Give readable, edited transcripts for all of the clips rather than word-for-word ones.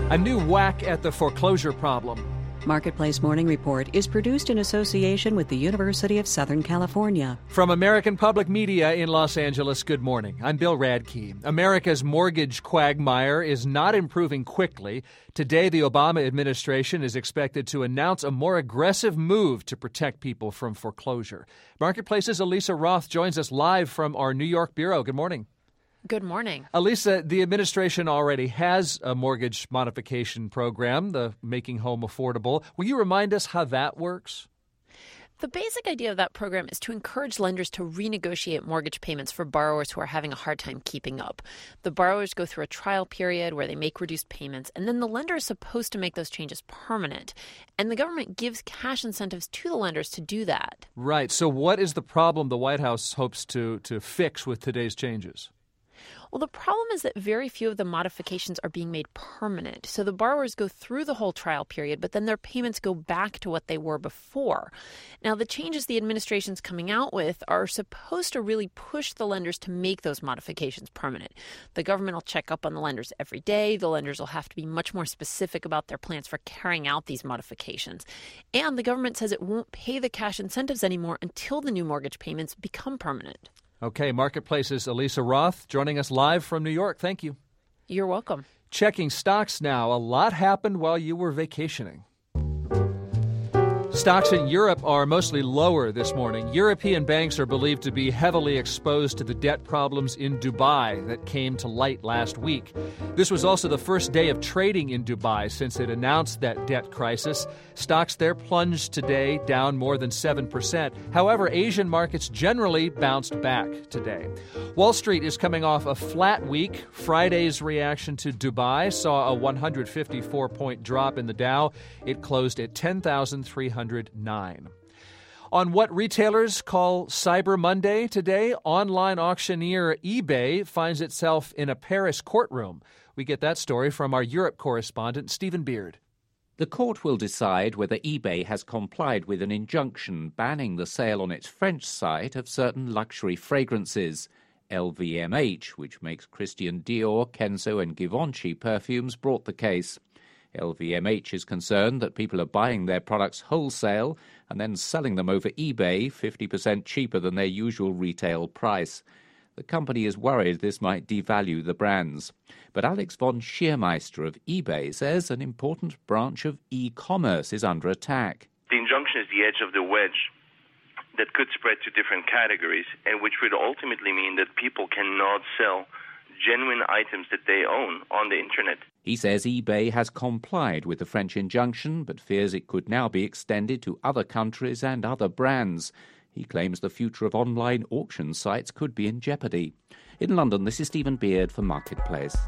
A new whack at the foreclosure problem. Marketplace Morning Report is produced in association with the University of Southern California. From American Public Media in Los Angeles, good morning. I'm Bill Radke. America's mortgage quagmire is not improving quickly. Today, the Obama administration is expected to announce a more aggressive move to protect people from foreclosure. Marketplace's Elisa Roth joins us live from our New York bureau. Good morning. Good morning. Elisa, the administration already has a mortgage modification program, the Making Home Affordable. Will you remind us how that works? The basic idea of that program is to encourage lenders to renegotiate mortgage payments for borrowers who are having a hard time keeping up. The borrowers go through a trial period where they make reduced payments, and then the lender is supposed to make those changes permanent. And the government gives cash incentives to the lenders to do that. Right. So what is the problem the White House hopes to fix with today's changes? Well, the problem is that very few of the modifications are being made permanent. So the borrowers go through the whole trial period, but then their payments go back to what they were before. Now, the changes the administration's coming out with are supposed to really push the lenders to make those modifications permanent. The government will check up on the lenders every day. The lenders will have to be much more specific about their plans for carrying out these modifications. And the government says it won't pay the cash incentives anymore until the new mortgage payments become permanent. Okay, Marketplace's Elisa Roth joining us live from New York. Thank you. You're welcome. Checking stocks now. A lot happened while you were vacationing. Stocks in Europe are mostly lower this morning. European banks are believed to be heavily exposed to the debt problems in Dubai that came to light last week. This was also the first day of trading in Dubai since it announced that debt crisis. Stocks there plunged today, down more than 7%. However, Asian markets generally bounced back today. Wall Street is coming off a flat week. Friday's reaction to Dubai saw a 154-point drop in the Dow. It closed at 10,309. On what retailers call Cyber Monday today, online auctioneer eBay finds itself in a Paris courtroom. We get that story from our Europe correspondent, Stephen Beard. The court will decide whether eBay has complied with an injunction banning the sale on its French site of certain luxury fragrances. LVMH, which makes Christian Dior, Kenzo and Givenchy perfumes, brought the case. LVMH is concerned that people are buying their products wholesale and then selling them over eBay 50% cheaper than their usual retail price. The company is worried this might devalue the brands. But Alex von Schiermeister of eBay says an important branch of e-commerce is under attack. The injunction is the edge of the wedge that could spread to different categories, and which would ultimately mean that people cannot sell genuine items that they own on the internet. He says eBay has complied with the French injunction, but fears it could now be extended to other countries and other brands. He claims the future of online auction sites could be in jeopardy. In London, this is Stephen Beard for Marketplace.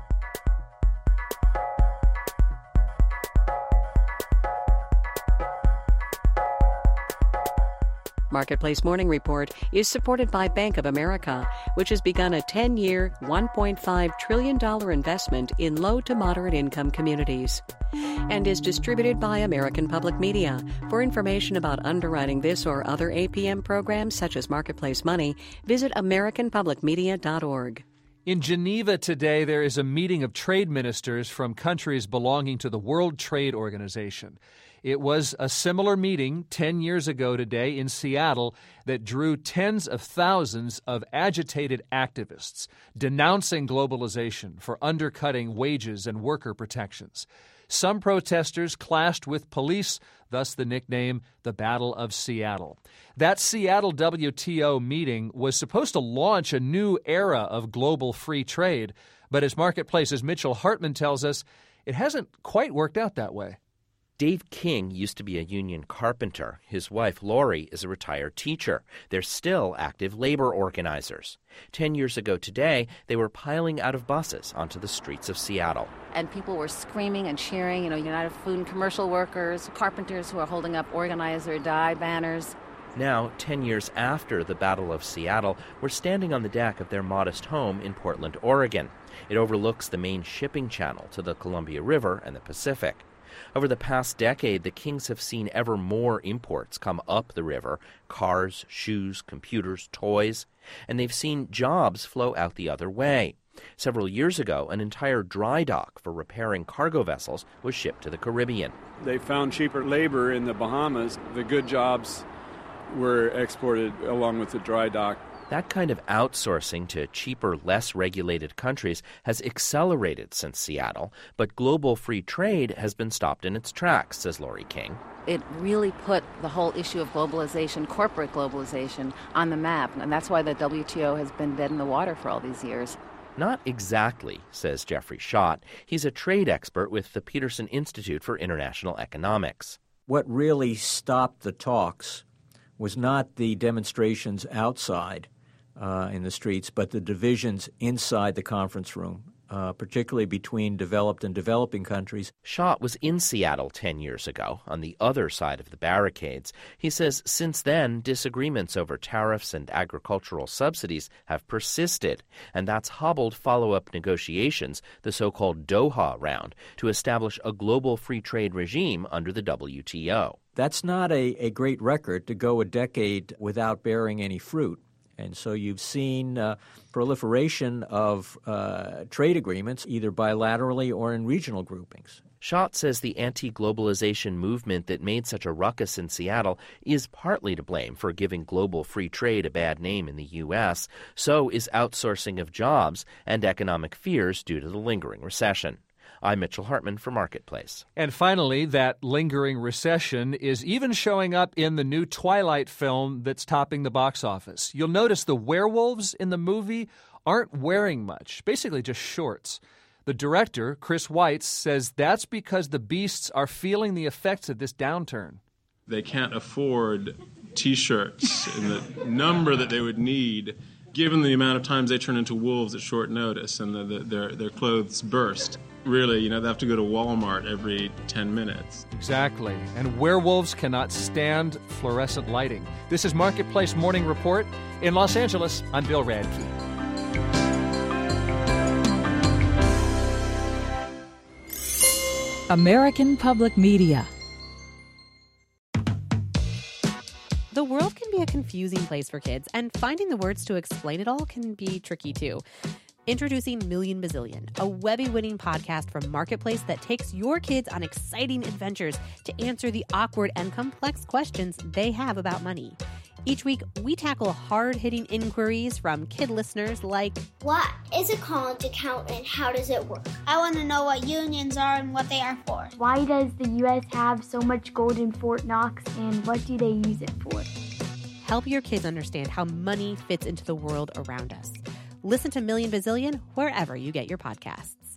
Marketplace Morning Report is supported by Bank of America, which has begun a 10-year, $1.5 trillion investment in low to moderate income communities, and is distributed by American Public Media. For information about underwriting this or other APM programs, such as Marketplace Money, visit americanpublicmedia.org. In Geneva today, there is a meeting of trade ministers from countries belonging to the World Trade Organization. It was a similar meeting 10 years ago today in Seattle that drew tens of thousands of agitated activists denouncing globalization for undercutting wages and worker protections. Some protesters clashed with police, thus the nickname the Battle of Seattle. That Seattle WTO meeting was supposed to launch a new era of global free trade, but as Marketplace's Mitchell Hartman tells us, it hasn't quite worked out that way. Dave King used to be a union carpenter. His wife, Lori, is a retired teacher. They're still active labor organizers. 10 years ago today, they were piling out of buses onto the streets of Seattle. And people were screaming and cheering, United Food and Commercial Workers, carpenters who are holding up Organize or Die banners. Now, 10 years after the Battle of Seattle, we're standing on the deck of their modest home in Portland, Oregon. It overlooks the main shipping channel to the Columbia River and the Pacific. Over the past decade, the Kings have seen ever more imports come up the river, cars, shoes, computers, toys, and they've seen jobs flow out the other way. Several years ago, an entire dry dock for repairing cargo vessels was shipped to the Caribbean. They found cheaper labor in the Bahamas. The good jobs were exported along with the dry dock. That kind of outsourcing to cheaper, less regulated countries has accelerated since Seattle, but global free trade has been stopped in its tracks, says Lori King. It really put the whole issue of globalization, corporate globalization, on the map, and that's why the WTO has been dead in the water for all these years. Not exactly, says Jeffrey Schott. He's a trade expert with the Peterson Institute for International Economics. What really stopped the talks was not the demonstrations outside in the streets, but the divisions inside the conference room, particularly between developed and developing countries. Schott was in Seattle 10 years ago, on the other side of the barricades. He says since then, disagreements over tariffs and agricultural subsidies have persisted, and that's hobbled follow-up negotiations, the so-called Doha round, to establish a global free trade regime under the WTO. That's not a great record to go a decade without bearing any fruit. And so you've seen proliferation of trade agreements, either bilaterally or in regional groupings. Schott says the anti-globalization movement that made such a ruckus in Seattle is partly to blame for giving global free trade a bad name in the U.S. So is outsourcing of jobs and economic fears due to the lingering recession. I'm Mitchell Hartman for Marketplace. And finally, that lingering recession is even showing up in the new Twilight film that's topping the box office. You'll notice the werewolves in the movie aren't wearing much, basically just shorts. The director, Chris Weitz, says that's because the beasts are feeling the effects of this downturn. They can't afford T-shirts in the number that they would need, given the amount of times they turn into wolves at short notice and their clothes burst. Really, they have to go to Walmart every 10 minutes. Exactly. And werewolves cannot stand fluorescent lighting. This is Marketplace Morning Report. In Los Angeles, I'm Bill Radke. American Public Media. The world can be a confusing place for kids, and finding the words to explain it all can be tricky too. Introducing Million Bazillion, a Webby-winning podcast from Marketplace that takes your kids on exciting adventures to answer the awkward and complex questions they have about money. Each week, we tackle hard-hitting inquiries from kid listeners like, what is a college account and how does it work? I want to know what unions are and what they are for. Why does the U.S. have so much gold in Fort Knox and what do they use it for? Help your kids understand how money fits into the world around us. Listen to Million Bazillion wherever you get your podcasts.